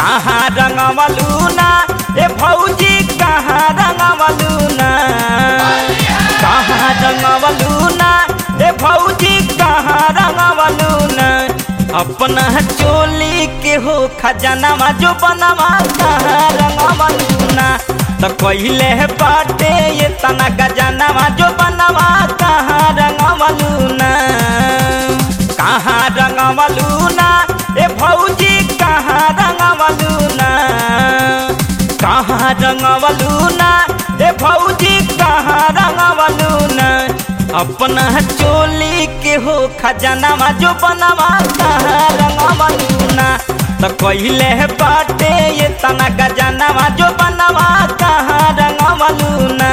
कहाँ रंगवलू ना ए भौजी कहाँ रंगवलू ना कहाँ रंगवलू ना ए भौजी कहाँ रंगवलू ना अपना चोली के हो खजानावा जो बनवा कहाँ रंगवलू ना तो कहिले बाटे ये तना खजानावा जो बनवा कहाँ रंगवलू ना कहाँ रंगवलू ना ए भौजी कहाँ रंगवलू ना कहाँ रंगवलू ना ए भौजी कहाँ रंगवलू ना अपना चोली के हो खजानावा जो बनवा कहाँ रंगवलू ना तो कहिले बाटे ये तना खजानावा जो बनवा कहाँ रंगवलू ना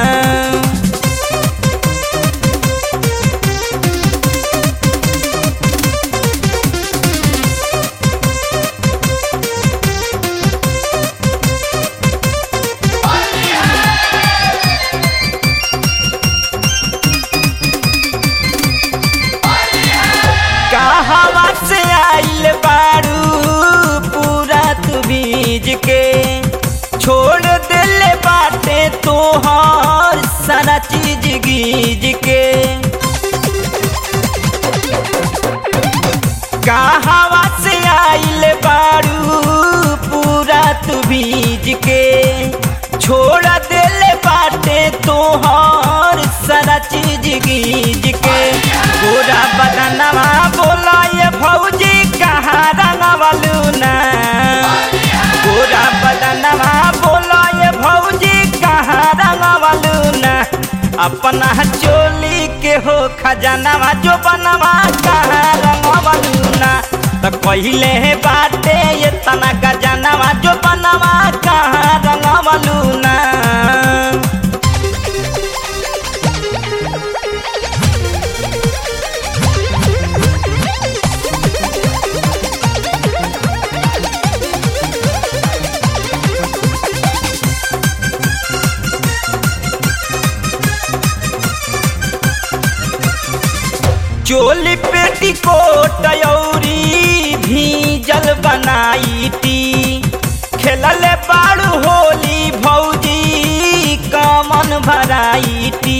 कहवा से आइल बारू पूरा तू बीज के छोड़ दिले बाटे तोहर सारा चीज गीज के कहवा से आइल बारू पूरा तू बीज के छोड़ दिले बाटे तोहर सारा चीज गीज के पूरा बदनवा बोला ये भौजी कहाँ रंगवलू ना पूरा बदनवा बोला ये भौजी कहाँ रंगवलू ना अपना चोली के हो खजानावा जो बनवा कहाँ रंगवलू ना तो कहिले बाटे ये तना खजानावा जो बनवा कहाँ रंगवलू ना चोली पेटीकोट अउरी भीजल बनाई टी खेलले बाड़ू होली भौजी कमन भराई टी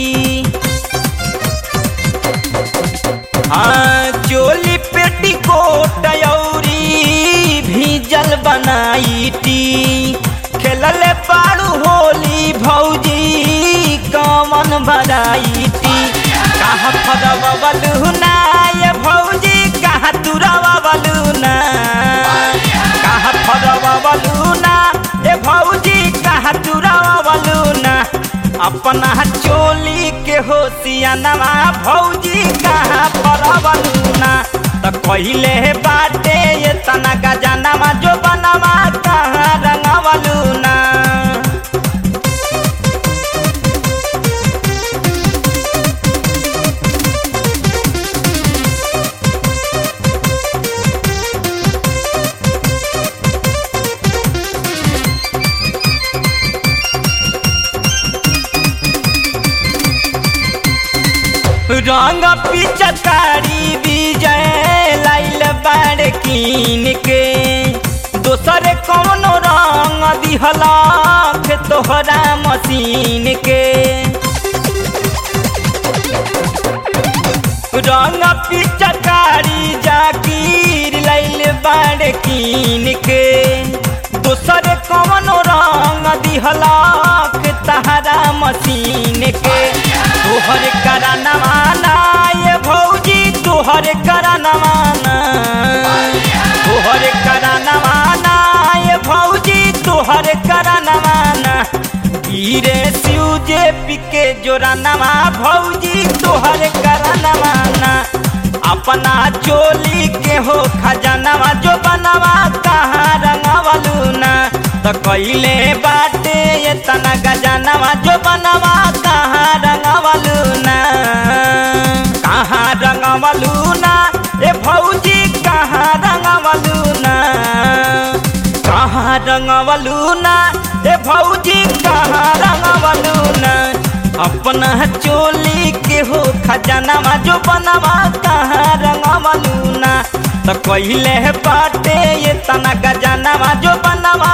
हाँ चोली पेटीकोट अउरी भीजल बनाई टी खेलले बाड़ू होली भौजी कमन भराई टी कहाँ फरवलू ना ये भौजी कहाँ तुरवलू ना कहाँ फरवलू ना ये भौजी कहाँ तुरवलू ना अपना चोली के होशियानवा भौजी कहाँ फरवलू ना तो कहिले बाटे ये तना खजानावा जो बनवा कहाँ रंगवलू ना रंग पिचकारी विजय लाइल बाड़ कीन के दोसर कौनो रंग दिहला तोहरा मशीन के रंग पिचकारी जाकीर लाइल बाड़ कीन के दोसर कौनो रंग दिहला तहरा मशीन के तोहर करानवा ना ये भौजी तोहर करानवा ना तोहर करानवा ना ये भौजी तोहर करानवा ना हीरे शिवजे पिके जोरानवा भौजी तोहर करानवा ना अपना चोली के हो खजानावा जो बनवा कहाँ रंगवलू ना तो कहिले बाटे ये तना खजानावा जो बनवा कहाँ रंगवलू ना कहाँ रंगवलू ना ए भौजी कहाँ रंगवलू ना कहाँ रंगवलू ना ए भौजी कहाँ रंगवलू ना अपना चोली के हो खजानावा जो बनवा कहाँ रंगवलू ना तो कहिले बाटे ये तना गजनवा जो बनवा